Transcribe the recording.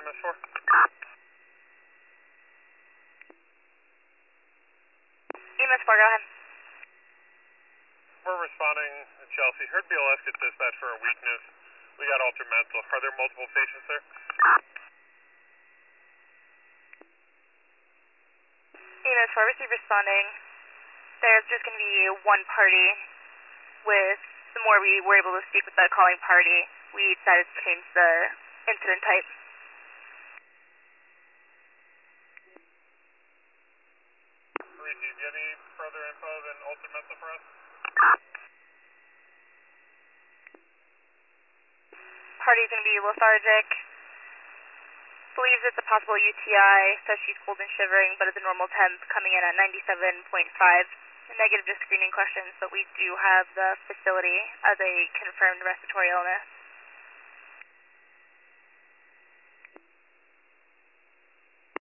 EMS4. EMS4, go ahead. We're responding to Chelsea. Heard BLS get dispatched for a weakness. We got altered mental. Are there multiple patients there? EMS4, receive responding. There's just going to be one party. With the more we were able to speak with the calling party, we decided to change the incident type. Parisi, do you have any further info than altered mental for us? Party's going to be lethargic. Believes it's a possible UTI, says she's cold and shivering, but it's a normal temp coming in at 97.5. Negative to screening questions, but we do have the facility as a confirmed respiratory illness.